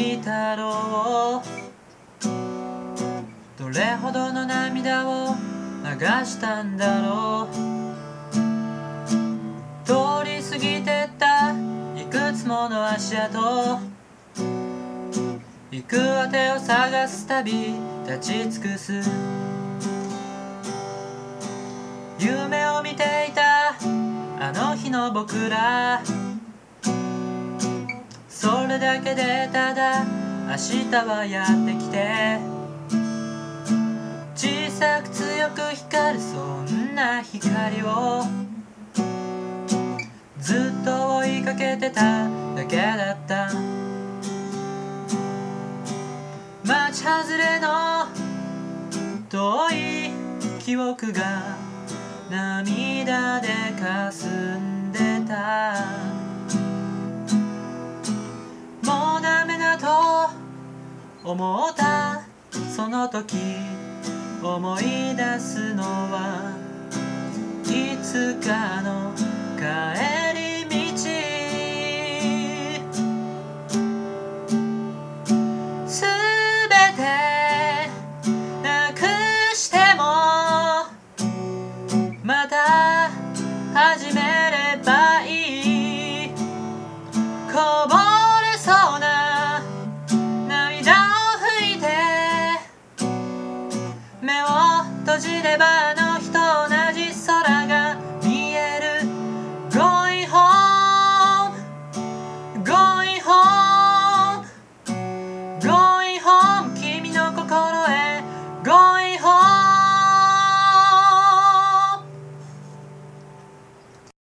きたろう。どれほどの涙を流したんだろう。通り過ぎてったいくつもの足跡、行く当てを探すたび立ち尽くす。夢を見ていたあの日の僕ら、それだけでただ明日はやってきて、小さく強く光るそんな光をずっと追いかけてただけだった。街外れの遠い記憶が涙で霞んでた。もうダメだと思ったその時、思い出すのはいつかの帰り道。すべてなくしてもまた始めればいい。こぼれそうな涙を拭いて目を閉じれば